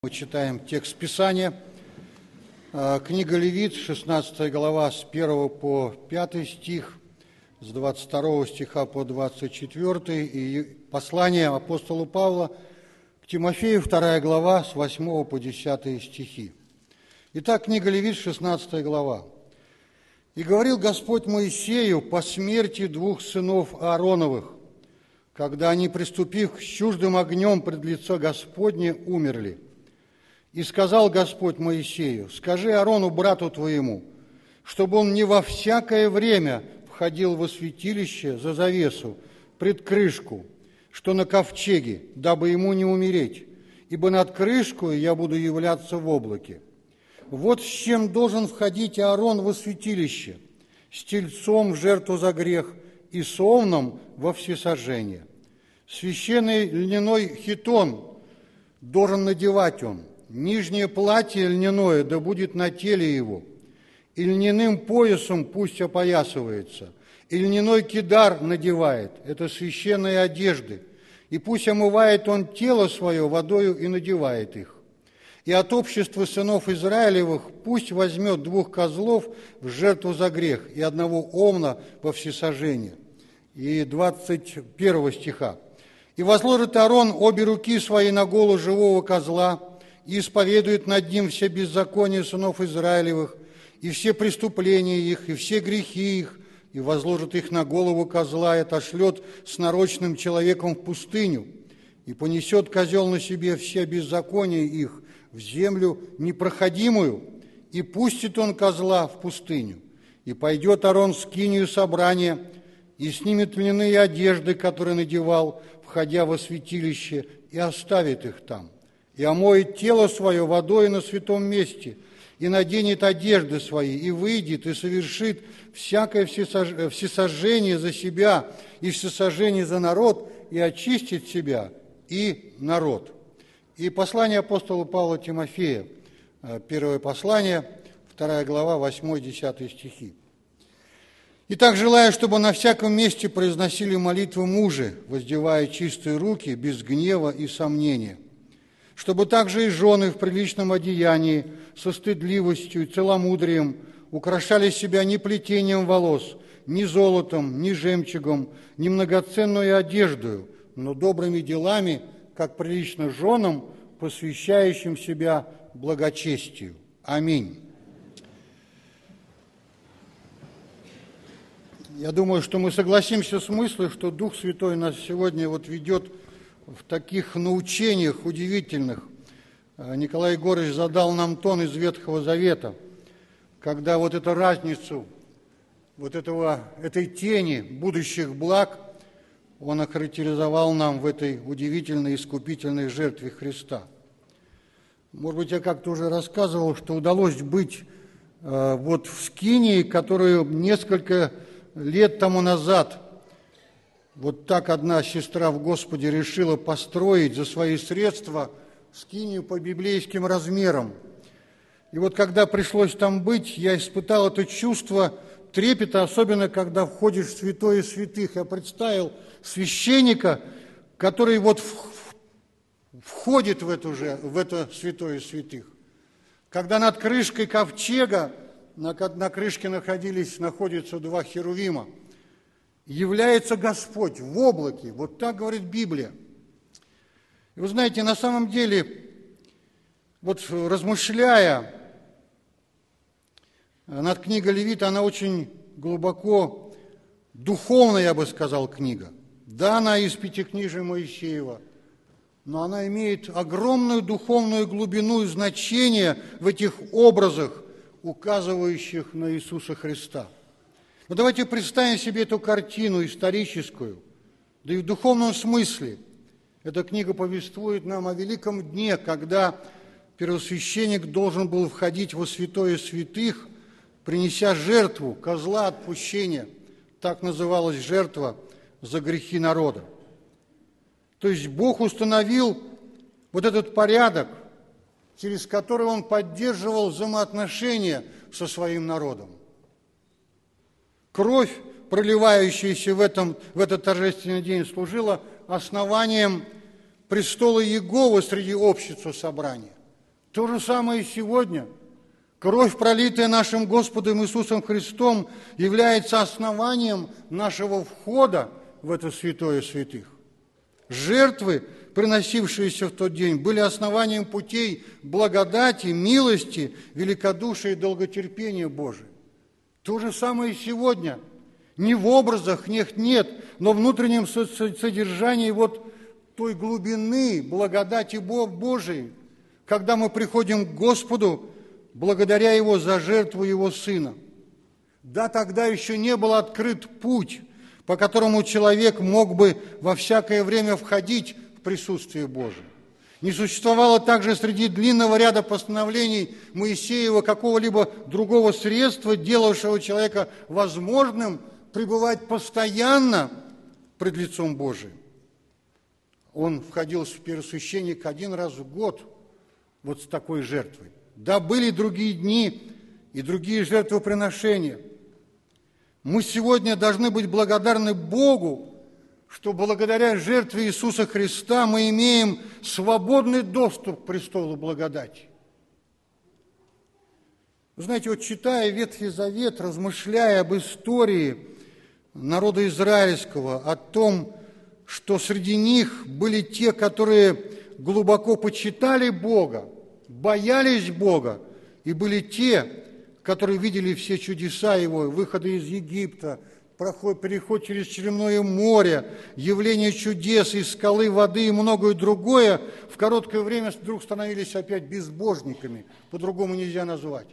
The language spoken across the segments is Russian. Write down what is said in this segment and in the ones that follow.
Мы читаем текст Писания, книга Левит, 16 глава, с 1 по 5 стих, с 22 стиха по 24, и послание апостола Павла к Тимофею, 2 глава, с 8 по 10 стихи. Итак, книга Левит, 16 глава. «И говорил Господь Моисею по смерти двух сынов Аароновых, когда они, приступив к чуждым огнем пред лицо Господне, умерли. И сказал Господь Моисею: скажи Аарону, брату твоему, чтобы он не во всякое время входил во святилище за завесу, пред крышку, что на ковчеге, дабы ему не умереть, ибо над крышкой я буду являться в облаке. Вот с чем должен входить Аарон во святилище: с тельцом в жертву за грех и с овном во всесожжение. Священный льняной хитон должен надевать он, нижнее платье льняное да будет на теле его, и льняным поясом пусть опоясывается, и льняной кидар надевает, это священные одежды, и пусть омывает он тело свое водою и надевает их. И от общества сынов Израилевых пусть возьмет 2 козлов в жертву за грех и 1 овна во всесожжение». И 21 стиха. «И возложит Аарон обе руки свои на голову живого козла, и исповедует над ним все беззакония сынов Израилевых, и все преступления их, и все грехи их, и возложит их на голову козла, и отошлет с нарочным человеком в пустыню, и понесет козел на себе все беззакония их в землю непроходимую, и пустит он козла в пустыню. И пойдет Аарон в скинию собрания, и снимет льняные одежды, которые надевал, входя во святилище, и оставит их там. И омоет тело свое водой на святом месте, и наденет одежды свои, и выйдет, и совершит всякое всесожжение за себя, и всесожжение за народ, и очистит себя и народ». И послание апостола Павла Тимофея, первое послание, 2 глава, 8-10 стихи. «Итак, желаю, чтобы на всяком месте произносили молитвы мужи, воздевая чистые руки, без гнева и сомнения, чтобы также и жены в приличном одеянии, со стыдливостью и целомудрием украшали себя не плетением волос, ни золотом, ни жемчугом, ни многоценную одеждою, но добрыми делами, как прилично женам, посвящающим себя благочестию. Аминь». Я думаю, что мы согласимся с мыслью, что Дух Святой нас сегодня ведет в таких научениях удивительных. Николай Егорович задал нам тон из Ветхого Завета, когда эту разницу, этой тени будущих благ он охарактеризовал нам в этой удивительной искупительной жертве Христа. Может быть, я как-то уже рассказывал, что удалось быть в скинии, которую несколько лет тому назад так одна сестра в Господе решила построить за свои средства скинию по библейским размерам. И когда пришлось там быть, я испытал это чувство трепета, особенно когда входишь в святое святых. Я представил священника, который входит в это святое святых. Когда над крышкой ковчега, на крышке находятся 2 херувима, является Господь в облаке. Вот так говорит Библия. И вы знаете, на самом деле, размышляя над книгой Левита, она очень глубоко духовная, я бы сказал, книга. Да, она из Пятикнижия Моисеева, но она имеет огромную духовную глубину и значение в этих образах, указывающих на Иисуса Христа. Но давайте представим себе эту картину историческую, да и в духовном смысле. Эта книга повествует нам о великом дне, когда первосвященник должен был входить во святое святых, принеся жертву, козла отпущения. Так называлась жертва за грехи народа. То есть Бог установил этот порядок, через который Он поддерживал взаимоотношения со своим народом. Кровь, проливающаяся в этот торжественный день, служила основанием престола Иеговы среди общества собрания. То же самое и сегодня. Кровь, пролитая нашим Господом Иисусом Христом, является основанием нашего входа в это святое святых. Жертвы, приносившиеся в тот день, были основанием путей благодати, милости, великодушия и долготерпения Божия. То же самое и сегодня. Не в образах, нет, но в внутреннем содержании вот той глубины благодати Божией, когда мы приходим к Господу, благодаря Его за жертву Его Сына. Да, тогда еще не был открыт путь, по которому человек мог бы во всякое время входить в присутствие Божие. Не существовало также среди длинного ряда постановлений Моисеева какого-либо другого средства, делавшего человека возможным пребывать постоянно пред лицом Божиим. Он входил в первосвященник 1 раз в год вот с такой жертвой. Да, были другие дни и другие жертвоприношения. Мы сегодня должны быть благодарны Богу, что благодаря жертве Иисуса Христа мы имеем свободный доступ к престолу благодати. Вы знаете, вот читая Ветхий Завет, размышляя об истории народа израильского, о том, что среди них были те, которые глубоко почитали Бога, боялись Бога, и были те, которые видели все чудеса Его, выходы из Египта, переход через Черемное море, явление чудес из скалы воды и многое другое, в короткое время вдруг становились опять безбожниками, по-другому нельзя назвать.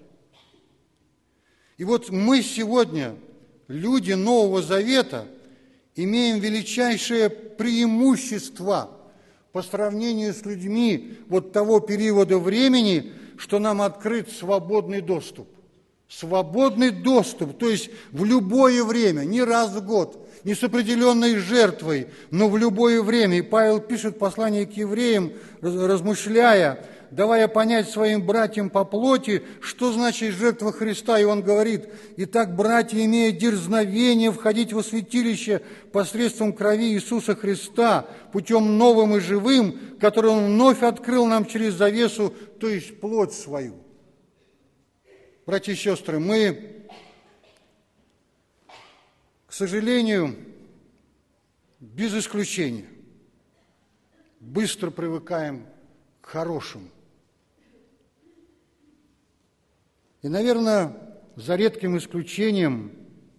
И вот мы сегодня, люди Нового Завета, имеем величайшее преимущество по сравнению с людьми вот того периода времени, что нам открыт свободный доступ. Свободный доступ, то есть в любое время, не раз в год, не с определенной жертвой, но в любое время. И Павел пишет послание к евреям, размышляя, давая понять своим братьям по плоти, что значит жертва Христа. И он говорит: «Итак, братья, имея дерзновение входить во святилище посредством крови Иисуса Христа, путем новым и живым, который Он вновь открыл нам через завесу, то есть плоть свою». Братья и сестры, мы, к сожалению, без исключения, быстро привыкаем к хорошему. И, наверное, за редким исключением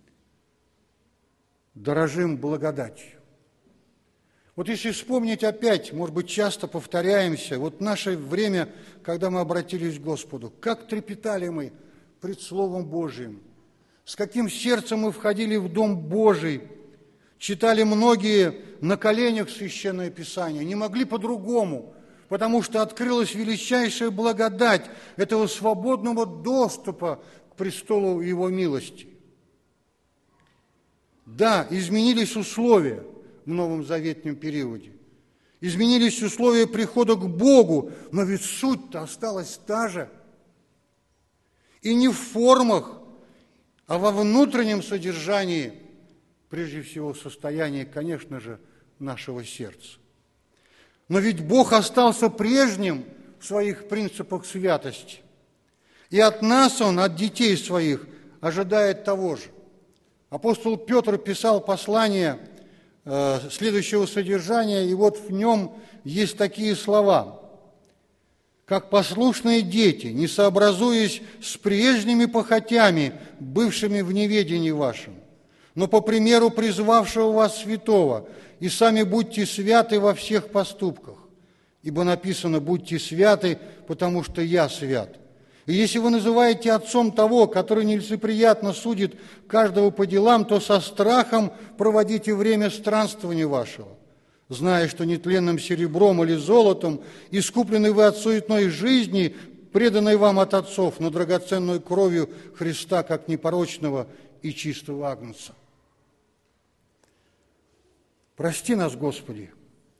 дорожим благодатью. Вот если вспомнить опять, может быть, часто повторяемся, вот наше время, когда мы обратились к Господу, как трепетали мы пред Словом Божиим, с каким сердцем мы входили в Дом Божий, читали многие на коленях Священное Писание, не могли по-другому, потому что открылась величайшая благодать этого свободного доступа к престолу Его милости. Да, изменились условия в Новом Заветном периоде, изменились условия прихода к Богу, но ведь суть-то осталась та же. И не в формах, а во внутреннем содержании, прежде всего, состоянии, конечно же, нашего сердца. Но ведь Бог остался прежним в своих принципах святости. И от нас Он, от детей своих, ожидает того же. Апостол Петр писал послание следующего содержания, и вот в нем есть такие слова: «Как послушные дети, не сообразуясь с прежними похотями, бывшими в неведении вашем, но по примеру призвавшего вас святого, и сами будьте святы во всех поступках, ибо написано: будьте святы, потому что я свят. И если вы называете отцом того, который нелицеприятно судит каждого по делам, то со страхом проводите время странствования вашего, зная, что нетленным серебром или золотом искуплены вы от суетной жизни, преданной вам от отцов, но драгоценной кровью Христа, как непорочного и чистого агнца». Прости нас, Господи,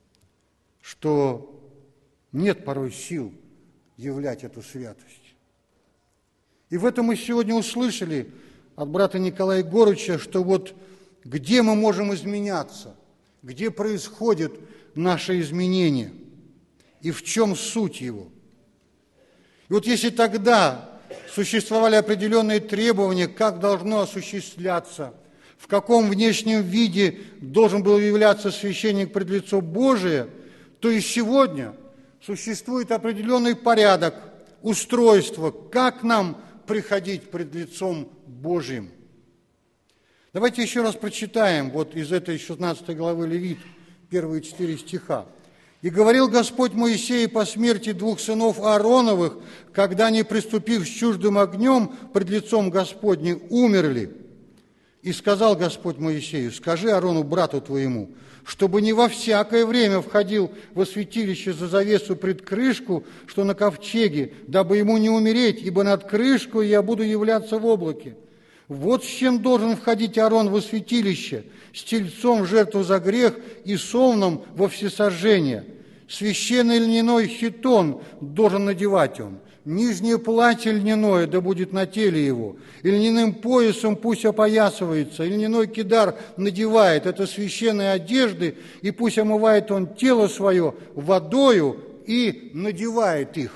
что нет порой сил являть эту святость. И в этом мы сегодня услышали от брата Николая Егорыча, что вот где мы можем изменяться, где происходит наше изменение и в чем суть его. И вот если тогда существовали определенные требования, как должно осуществляться, в каком внешнем виде должен был являться священник пред лицо Божие, то и сегодня существует определенный порядок, устройство, как нам приходить пред лицом Божьим. Давайте еще раз прочитаем вот из этой 16 главы Левит, первые 4 стиха. «И говорил Господь Моисею по смерти 2 сынов Аароновых, когда они, приступив с чуждым огнем пред лицом Господним, умерли. И сказал Господь Моисею: скажи Аарону, брату твоему, чтобы не во всякое время входил во святилище за завесу пред крышку, что на ковчеге, дабы ему не умереть, ибо над крышкой я буду являться в облаке. Вот с чем должен входить Аарон во святилище: с тельцом в жертву за грех и совном во всесожжение. Священный льняной хитон должен надевать он, нижнее платье льняное да будет на теле его, и льняным поясом пусть опоясывается, и льняной кидар надевает, это священные одежды, и пусть омывает он тело свое водою и надевает их».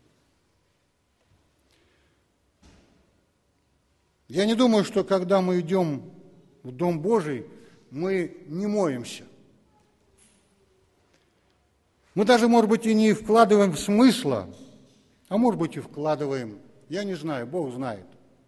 Я не думаю, что когда мы идем в Дом Божий, мы не моемся. Мы даже, может быть, и не вкладываем смысла, а может быть и вкладываем. Я не знаю, Бог знает.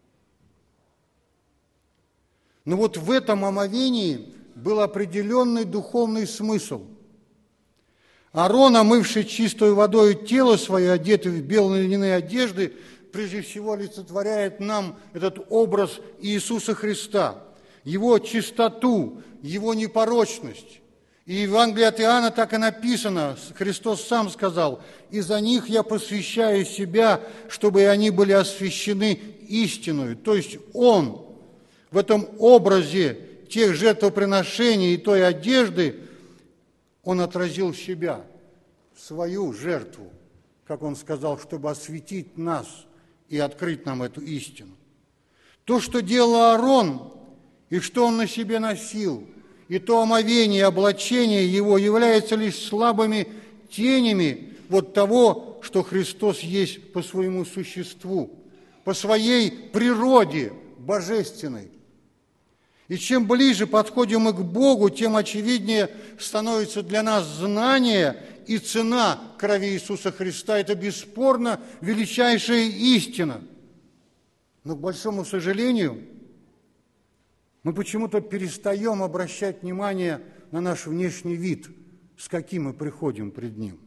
Но вот в этом омовении был определенный духовный смысл. Аарон, омывший чистой водой тело свое, одетый в белые льняные одежды, прежде всего олицетворяет нам этот образ Иисуса Христа, Его чистоту, Его непорочность. И в Евангелии от Иоанна так и написано, Христос сам сказал: «И за них я посвящаю себя, чтобы и они были освящены истиною». То есть Он в этом образе тех жертвоприношений и той одежды, Он отразил себя, свою жертву, как Он сказал, чтобы осветить нас и открыть нам эту истину. То, что делал Аарон, и что он на себе носил, и то омовение, облачение его является лишь слабыми тенями вот того, что Христос есть по своему существу, по своей природе божественной. И чем ближе подходим мы к Богу, тем очевиднее становится для нас знание и цена крови Иисуса Христа. Это бесспорно величайшая истина. Но, к большому сожалению, мы почему-то перестаем обращать внимание на наш внешний вид, с каким мы приходим пред Ним.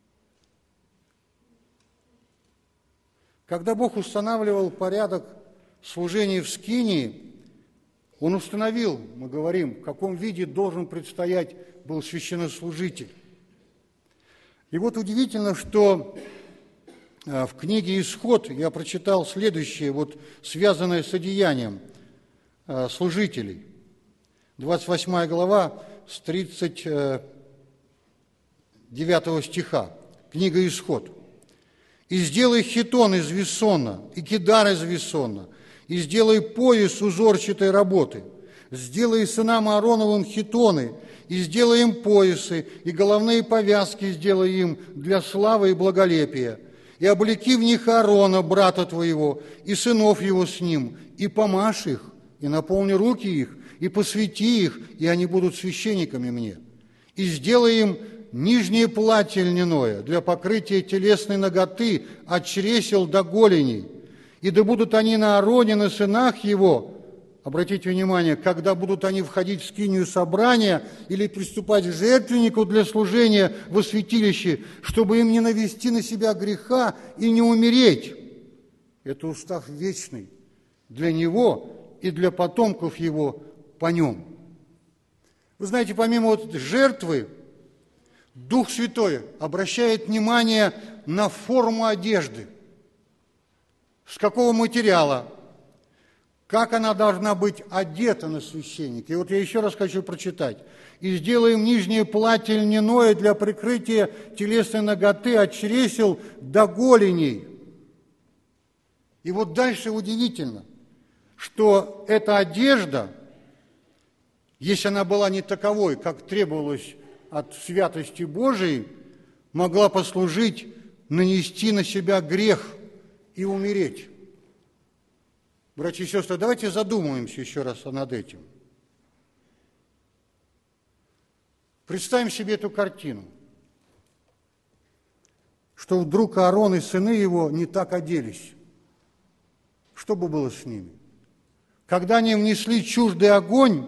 Когда Бог устанавливал порядок служения в скинии, Он установил, мы говорим, в каком виде должен предстоять был священнослужитель. И вот удивительно, что в книге «Исход» я прочитал следующее, вот связанное с одеянием служителей. 28 глава с 39 стиха, книга «Исход». «И сделай хитон из весона, и кидар из весона, и сделай пояс узорчатой работы, сделай сынам Аароновым хитоны, и сделай им поясы, и головные повязки сделай им для славы и благолепия, и облеки в них Аарона, брата твоего, и сынов его с ним, и помажь их, и наполни руки их, и посвяти их, и они будут священниками мне. И сделай им нижнее платье льняное для покрытия телесной наготы от чресел до голеней, и да будут они на Аароне, на сынах его». Обратите внимание, когда будут они входить в скинию собрания или приступать к жертвеннику для служения во святилище, чтобы им не навести на себя греха и не умереть. Это устав вечный для него и для потомков его по нем. Вы знаете, помимо вот жертвы, Дух Святой обращает внимание на форму одежды. С какого материала, как она должна быть одета на священника. И вот я еще раз хочу прочитать. «И сделаем нижнее платье льняное для прикрытия телесной наготы от чресел до голеней». И вот дальше удивительно, что эта одежда, если она была не таковой, как требовалось от святости Божией, могла послужить нанести на себя грех и умереть. Братья и сестры, давайте задумаемся еще раз над этим. Представим себе эту картину, что вдруг Аарон и сыны его не так оделись. Что бы было с ними? Когда они внесли чуждый огонь,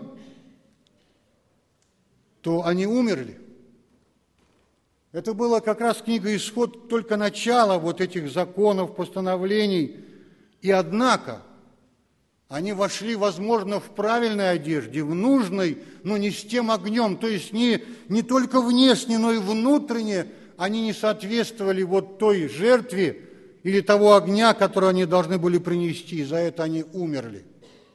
то они умерли. Это было как раз книга «Исход», только начало вот этих законов, постановлений. И однако они вошли, возможно, в правильной одежде, в нужной, но не с тем огнем. То есть не только внешне, но и внутренне они не соответствовали вот той жертве или того огня, который они должны были принести. И за это они умерли.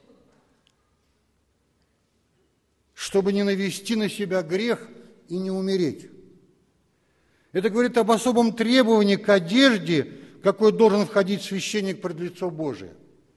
Чтобы не навести на себя грех и не умереть. Это говорит об особом требовании к одежде, какой должен входить священник пред лицо Божие.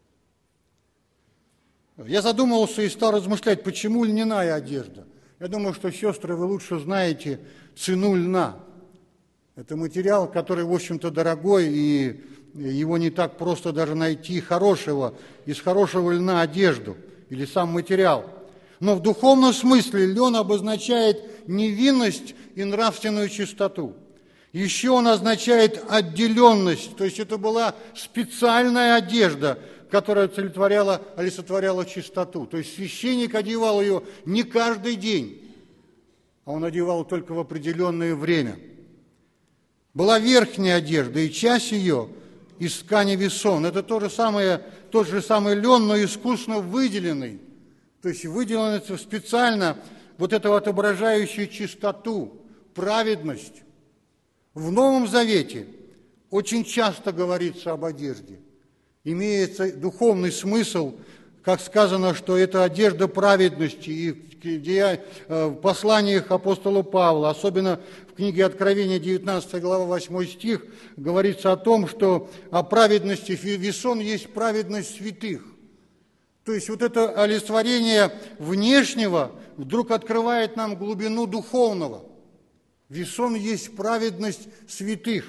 Я задумался и стал размышлять, почему льняная одежда. Я думаю, что, сестры, вы лучше знаете цену льна. Это материал, который, в общем-то, дорогой, и его не так просто даже найти из хорошего льна одежду или сам материал. Но в духовном смысле лен обозначает невинность и нравственную чистоту. Еще он означает отделенность, то есть это была специальная одежда, которая олицетворяла чистоту. То есть священник одевал ее не каждый день, а он одевал только в определенное время. Была верхняя одежда, и часть ее из ткани весон. Это тот же самый лен, но искусно выделенный. То есть выделенный специально вот это вот отображающее чистоту, праведность. В Новом Завете очень часто говорится об одежде. Имеется духовный смысл, как сказано, что это одежда праведности. И в посланиях апостола Павла, особенно в книге Откровения, 19 глава, 8 стих, говорится о том, что о праведности весон есть праведность святых. То есть вот это олицетворение внешнего вдруг открывает нам глубину духовного. Весон есть праведность святых.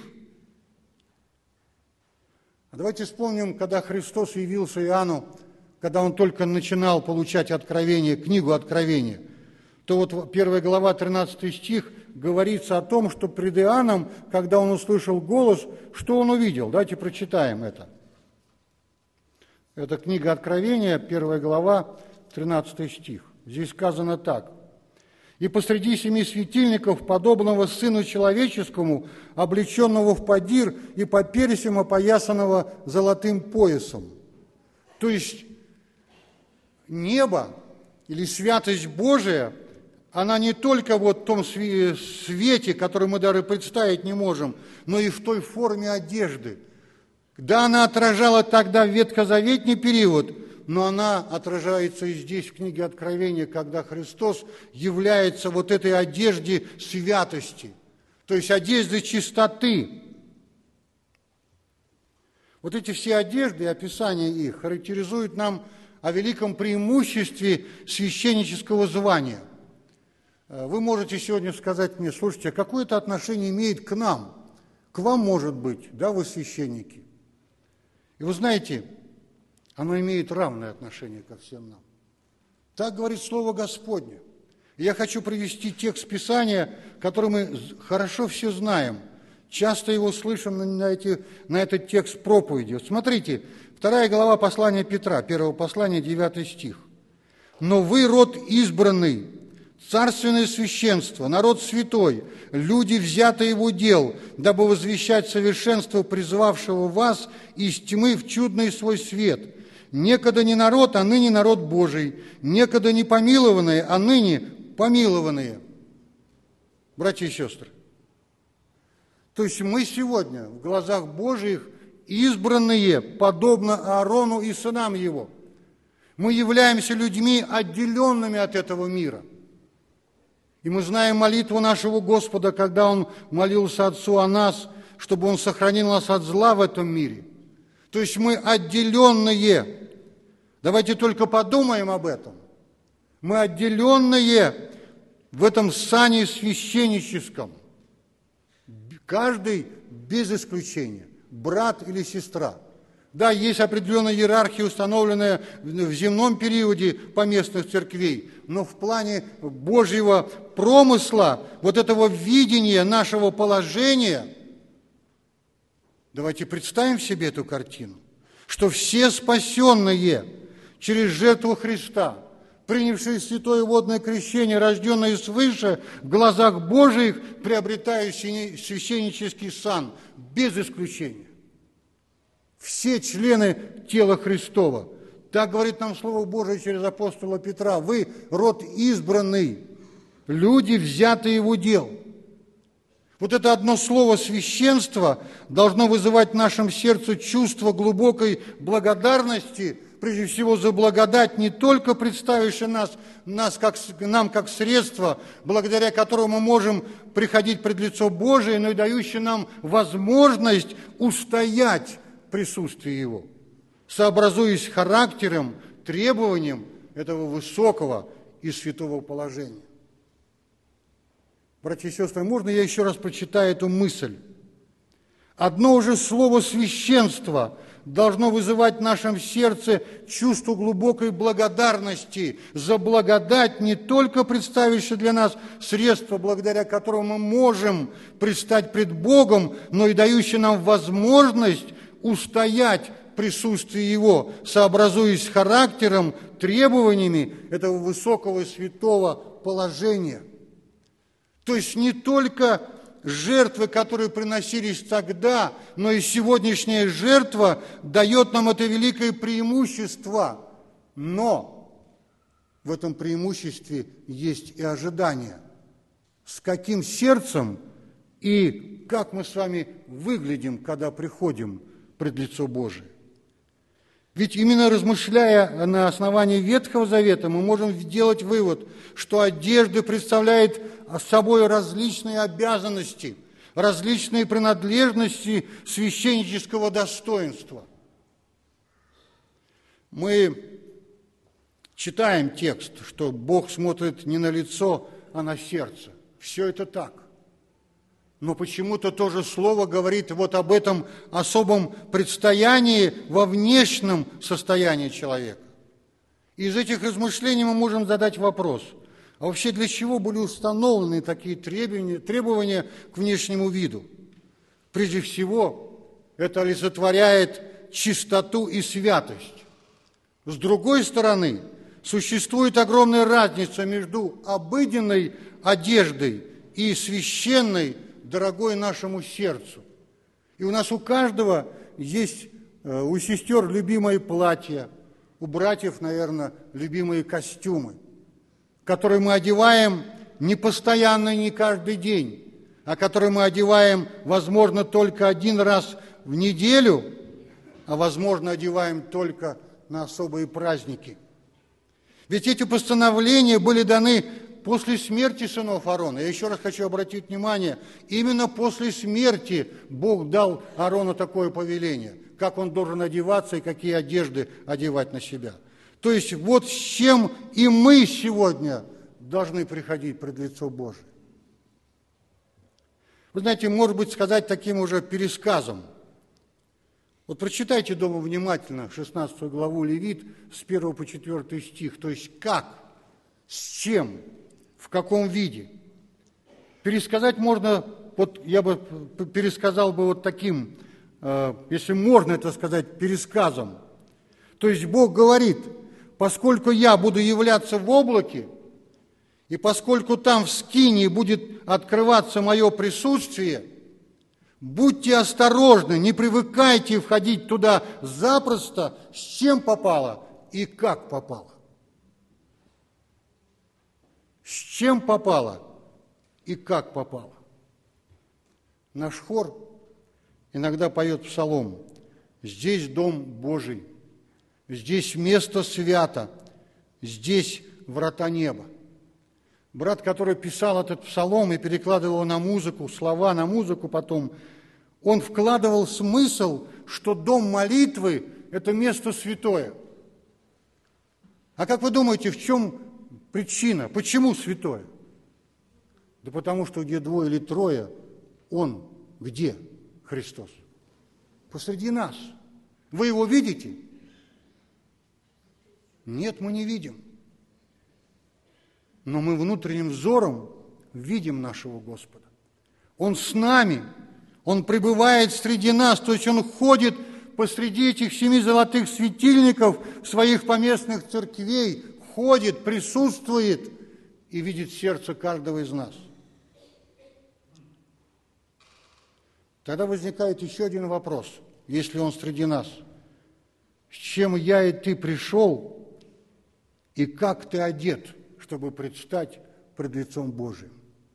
Давайте вспомним, когда Христос явился Иоанну, когда он только начинал получать откровение, книгу Откровения, то вот 1 глава, 13 стих, говорится о том, что пред Иоанном, когда он услышал голос, что он увидел? Давайте прочитаем это. Это книга Откровения, 1 глава, 13 стих. Здесь сказано так. «И посреди 7 светильников, подобного Сыну Человеческому, облеченного в подир и по персям опоясанного золотым поясом». То есть небо или святость Божия, она не только вот в том свете, который мы даже представить не можем, но и в той форме одежды. Да, она отражала тогда ветхозаветний период, но она отражается и здесь, в книге Откровения, когда Христос является вот этой одежде святости, то есть одежды чистоты. Вот эти все одежды и описание их характеризуют нам о великом преимуществе священнического звания. Вы можете сегодня сказать мне, слушайте, а какое это отношение имеет к нам? К вам, может быть, да, вы священники. И вы знаете, оно имеет равное отношение ко всем нам. Так говорит Слово Господне. И я хочу привести текст Писания, который мы хорошо все знаем. Часто его слышим на этот текст проповеди. Вот смотрите, 2 глава послания Петра, 1 послания, 9 стих. «Но вы род избранный, царственное священство, народ святой, люди, взятые его дел, дабы возвещать совершенство призвавшего вас из тьмы в чудный свой свет. Некогда не народ, а ныне народ Божий, некогда не помилованные, а ныне помилованные». Братья и сестры, то есть мы сегодня в глазах Божьих избранные, подобно Аарону и сынам его. Мы являемся людьми, отделенными от этого мира. И мы знаем молитву нашего Господа, когда Он молился Отцу о нас, чтобы Он сохранил нас от зла в этом мире. То есть мы отделенные. Давайте только подумаем об этом. Мы отделенные в этом сане священническом. Каждый без исключения, брат или сестра. Да, есть определенная иерархия, установленная в земном периоде поместных церквей, но в плане Божьего промысла, вот этого видения нашего положения, давайте представим себе эту картину, что все спасенные через жертву Христа, принявшие святое водное крещение, рожденные свыше, в глазах Божиих приобретают священнический сан, без исключения. Все члены тела Христова. Так говорит нам Слово Божие через апостола Петра. Вы род избранный, люди, взятые в удел. Вот это одно слово «священство» должно вызывать в нашем сердце чувство глубокой благодарности, прежде всего за благодать, не только представившая нам как средство, благодаря которому мы можем приходить пред лицо Божие, но и дающая нам возможность устоять в присутствии Его, сообразуясь характером, требованием этого высокого и святого положения. Братья и сестры, можно я еще раз прочитаю эту мысль? Одно уже слово «священство» должно вызывать в нашем сердце чувство глубокой благодарности за благодать, не только представившее для нас средство, благодаря которому мы можем предстать пред Богом, но и дающее нам возможность устоять в присутствии Его, сообразуясь с характером, требованиями этого высокого и святого положения. То есть не только жертвы, которые приносились тогда, но и сегодняшняя жертва дает нам это великое преимущество. Но в этом преимуществе есть и ожидание. С каким сердцем и как мы с вами выглядим, когда приходим пред лицо Божие. Ведь именно размышляя на основании Ветхого Завета, мы можем сделать вывод, что одежда представляет собой различные обязанности, различные принадлежности священнического достоинства. Мы читаем текст, что Бог смотрит не на лицо, а на сердце. Все это так. Но почему-то то же слово говорит вот об этом особом предстоянии во внешнем состоянии человека. Из этих размышлений мы можем задать вопрос, а вообще для чего были установлены такие требования к внешнему виду? Прежде всего, это олицетворяет чистоту и святость. С другой стороны, существует огромная разница между обыденной одеждой и священной, дорогой нашему сердцу. И у нас у каждого есть, у сестер любимые платья, у братьев, наверное, любимые костюмы, которые мы одеваем не постоянно, не каждый день, а которые мы одеваем, возможно, только один раз в неделю, а, возможно, одеваем только на особые праздники. Ведь эти постановления были даны после смерти сынов Аарона. Я еще раз хочу обратить внимание, именно после смерти Бог дал Аарону такое повеление, как он должен одеваться и какие одежды одевать на себя. То есть вот с чем и мы сегодня должны приходить пред лицо Божие. Вы знаете, может быть, сказать таким уже пересказом. Вот прочитайте дома внимательно 16 главу Левит с 1 по 4 стих. То есть как, с чем, в каком виде. Пересказать можно, вот я бы пересказал бы вот таким, если можно это сказать, пересказом. То есть Бог говорит, поскольку я буду являться в облаке, и поскольку там в скинии будет открываться мое присутствие, будьте осторожны, не привыкайте входить туда запросто, с чем попало и как попало. С чем попало и как попало. Наш хор иногда поет псалом: «Здесь дом Божий, здесь место свято, здесь врата неба». Брат, который писал этот псалом и перекладывал его на музыку, слова на музыку потом, он вкладывал смысл, что дом молитвы – это место святое. А как вы думаете, в чем причина? Почему святое? Да потому что где двое или трое, Он где? Христос. Посреди нас. Вы его видите? Нет, мы не видим. Но мы внутренним взором видим нашего Господа. Он с нами, Он пребывает среди нас, то есть Он ходит посреди этих 7 золотых светильников своих поместных церквей, ходит, присутствует и видит сердце каждого из нас. Тогда возникает еще один вопрос, если Он среди нас. С чем я и ты пришел, и как ты одет, чтобы предстать пред лицом Божиим?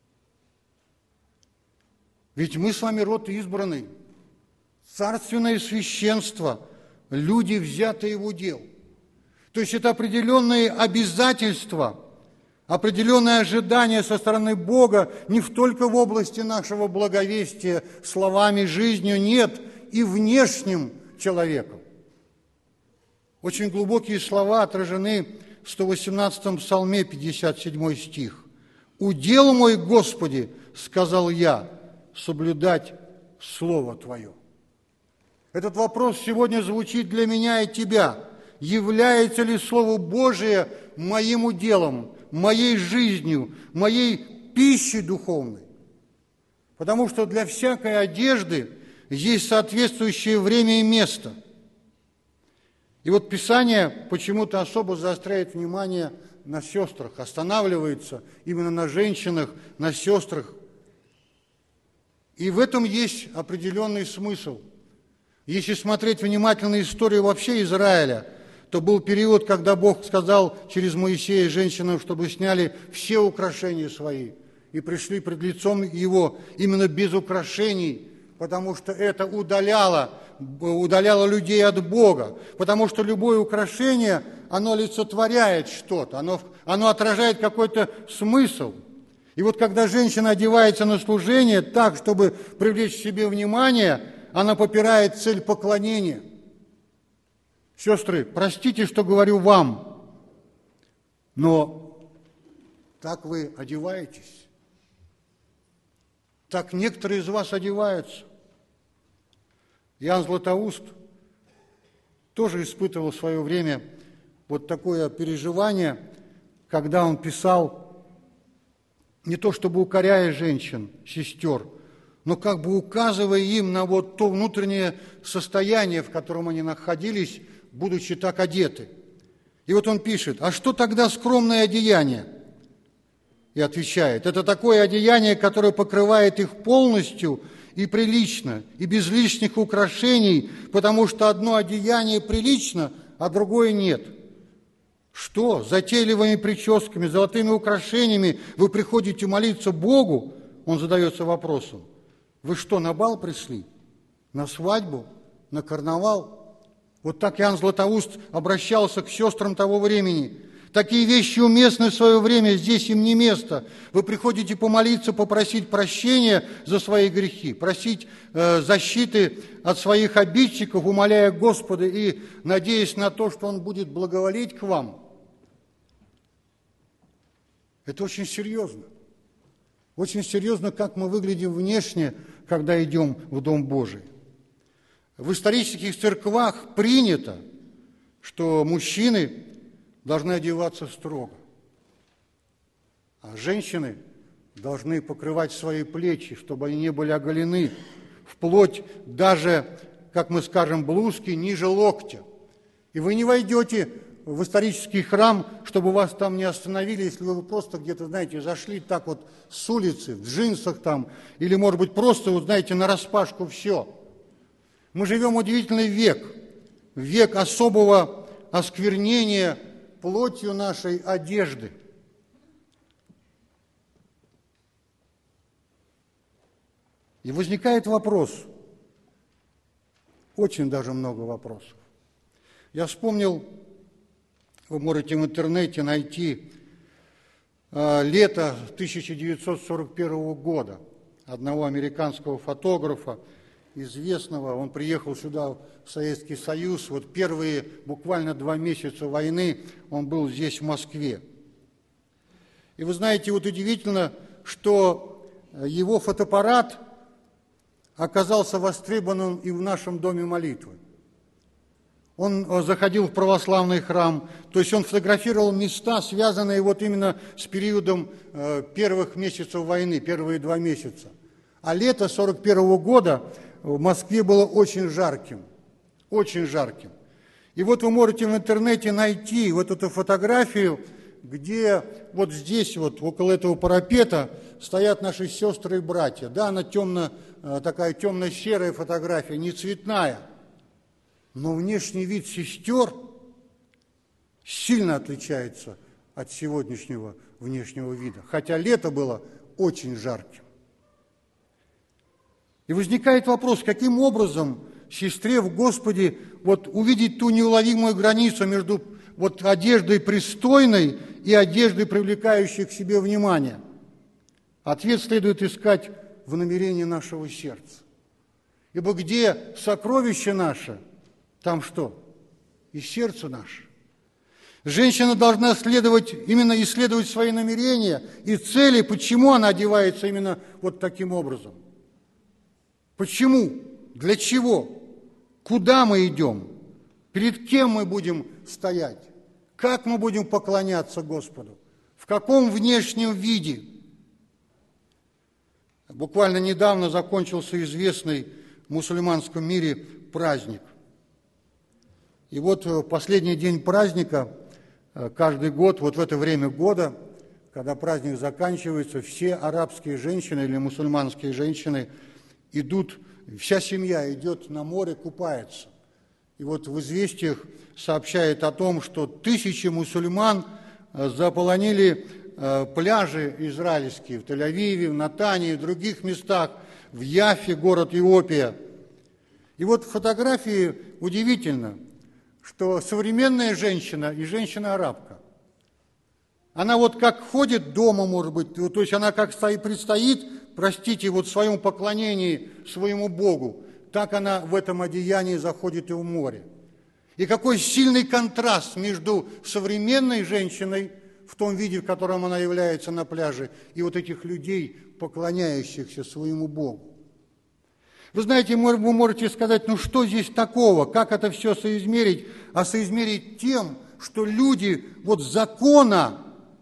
Ведь мы с вами род избранный, царственное священство, люди, взятые в удел. То есть это определенные обязательства, определенное ожидание со стороны Бога не только в области нашего благовестия словами, жизнью, нет, и внешним человеком. Очень глубокие слова отражены в 118-м псалме, 57 стих. «Удел мой, Господи, сказал я, соблюдать Слово Твое». Этот вопрос сегодня звучит для меня и тебя. Является ли Слово Божие моим уделом, моей жизнью, моей пищей духовной? Потому что для всякой одежды есть соответствующее время и место. И вот Писание почему-то особо заостряет внимание на сестрах, останавливается именно на женщинах, на сестрах. И в этом есть определенный смысл. Если смотреть внимательно историю вообще Израиля, то был период, когда Бог сказал через Моисея женщинам, чтобы сняли все украшения свои и пришли пред лицом Его именно без украшений, потому что это удаляло людей от Бога, потому что любое украшение, оно олицетворяет что-то, оно отражает какой-то смысл. И вот когда женщина одевается на служение так, чтобы привлечь к себе внимание, она попирает цель поклонения. Сестры, простите, что говорю вам, но так вы одеваетесь, так некоторые из вас одеваются. Иоанн Златоуст тоже испытывал в свое время вот такое переживание, когда он писал, не то чтобы укоряя женщин, сестер, но как бы указывая им на вот то внутреннее состояние, в котором они находились, будучи так одеты. И вот он пишет: «А что тогда скромное одеяние?» И отвечает: «Это такое одеяние, которое покрывает их полностью и прилично, и без лишних украшений, потому что одно одеяние прилично, а другое нет. Что, затейливыми прическами, золотыми украшениями вы приходите молиться Богу?» Он задается вопросом: «Вы что, на бал пришли? На свадьбу? На карнавал?» Вот так Иоанн Златоуст обращался к сестрам того времени. Такие вещи уместны в свое время, здесь им не место. Вы приходите помолиться, попросить прощения за свои грехи, просить защиты от своих обидчиков, умоляя Господа и надеясь на то, что Он будет благоволить к вам. Это очень серьезно. Очень серьезно, как мы выглядим внешне, когда идем в Дом Божий. В исторических церквах принято, что мужчины должны одеваться строго, а женщины должны покрывать свои плечи, чтобы они не были оголены, вплоть даже, как мы скажем, блузки ниже локтя. И вы не войдете в исторический храм, чтобы вас там не остановили, если вы просто где-то, знаете, зашли так вот с улицы, в джинсах там, или, может быть, просто, вот, знаете, нараспашку все. Мы живем в удивительный век, век особого осквернения плотью нашей одежды. И возникает вопрос, очень даже много вопросов. Я вспомнил, вы можете в интернете найти лето 1941 года одного американского фотографа, известного. Он приехал сюда, в Советский Союз. Вот первые буквально 2 месяца войны он был здесь, в Москве. И вы знаете, вот удивительно, что его фотоаппарат оказался востребованным и в нашем доме молитвы. Он заходил в православный храм, то есть он фотографировал места, связанные вот именно с периодом первых месяцев войны, первые 2 месяца. А лето 1941 года в Москве было очень жарким, очень жарким. И вот вы можете в интернете найти вот эту фотографию, где вот здесь, вот около этого парапета, стоят наши сестры и братья. Да, она такая темно-серая фотография, не цветная. Но внешний вид сестер сильно отличается от сегодняшнего внешнего вида, хотя лето было очень жарким. И возникает вопрос, каким образом сестре в Господе вот увидеть ту неуловимую границу между вот одеждой пристойной и одеждой, привлекающей к себе внимание? Ответ следует искать в намерении нашего сердца. Ибо где сокровище наше, там что? И сердце наше. Женщина должна именно исследовать свои намерения и цели, почему она одевается именно вот таким образом. Почему? Для чего? Куда мы идем? Перед кем мы будем стоять? Как мы будем поклоняться Господу? В каком внешнем виде? Буквально недавно закончился известный в мусульманском мире праздник. И вот последний день праздника, каждый год, вот в это время года, когда праздник заканчивается, все арабские женщины или мусульманские женщины идут, вся семья идет на море, купается. И вот в известиях сообщает о том, что тысячи мусульман заполонили пляжи израильские в Тель-Авиве, в Натании, в других местах, в Яффе, город Иопия. И вот фотографии удивительно, что современная женщина и женщина-арабка, она вот как ходит дома, может быть, то есть она как предстоит, простите, вот в своем поклонении своему Богу, так она в этом одеянии заходит и в море. И какой сильный контраст между современной женщиной в том виде, в котором она является на пляже, и вот этих людей, поклоняющихся своему Богу. Вы знаете, вы можете сказать, ну что здесь такого, как это все соизмерить? А соизмерить тем, что люди вот закона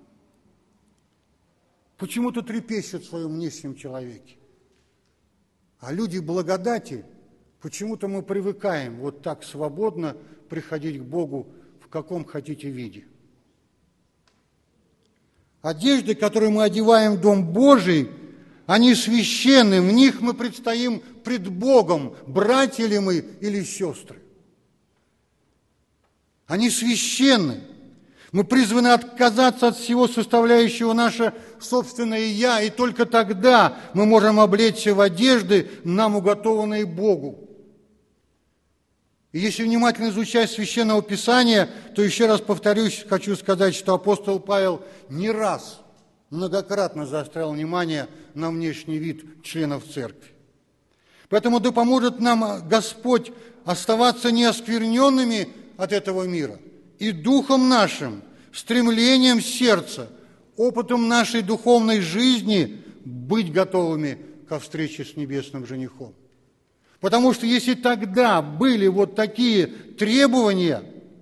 почему-то трепещут в своем внешнем человеке. А люди благодати, почему-то мы привыкаем вот так свободно приходить к Богу в каком хотите виде. Одежды, которые мы одеваем в Дом Божий, они священны, в них мы предстоим пред Богом, братья ли мы или сестры. Они священны. Мы призваны отказаться от всего составляющего наше собственное «я», и только тогда мы можем облечься в одежды, нам уготованные Богу. И если внимательно изучать Священное Писание, то еще раз повторюсь, хочу сказать, что апостол Павел не раз, многократно заострял внимание на внешний вид членов церкви. Поэтому да поможет нам Господь оставаться неоскверненными от этого мира и духом нашим, стремлением сердца, опытом нашей духовной жизни быть готовыми ко встрече с небесным женихом. Потому что если тогда были вот такие требования,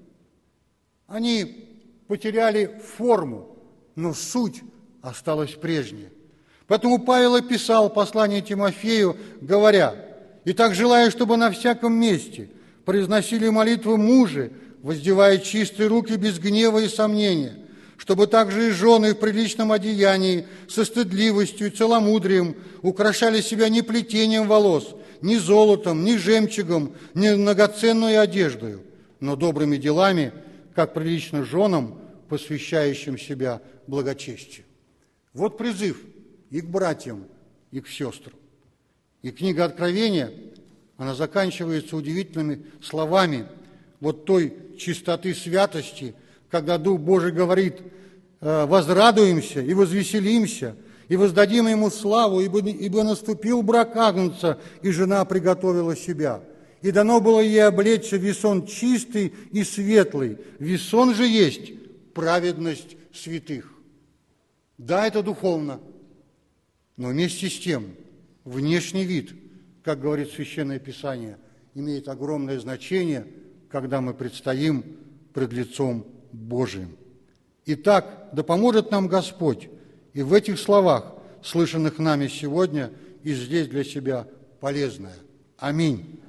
они потеряли форму, но суть осталась прежняя. Поэтому Павел описал послание Тимофею, говоря: «Итак, желаю, чтобы на всяком месте произносили молитвы мужи, воздевая чистые руки без гнева и сомнения, чтобы также и жены в приличном одеянии, со стыдливостью и целомудрием украшали себя не плетением волос, ни золотом, ни жемчугом, ни многоценной одеждою, но добрыми делами, как прилично женам, посвящающим себя благочестию». Вот призыв и к братьям, и к сестрам. И книга Откровения, она заканчивается удивительными словами вот той чистоты святости, когда Дух Божий говорит: «Возрадуемся и возвеселимся, и воздадим Ему славу, ибо наступил брак Агнца, и жена приготовила себя. И дано было ей облечься в весон чистый и светлый. Весон же есть праведность святых». Да, это духовно, но вместе с тем внешний вид, как говорит Священное Писание, имеет огромное значение, когда мы предстоим пред лицом Божиим. Итак, да поможет нам Господь и в этих словах, слышанных нами сегодня, и здесь для себя полезное. Аминь.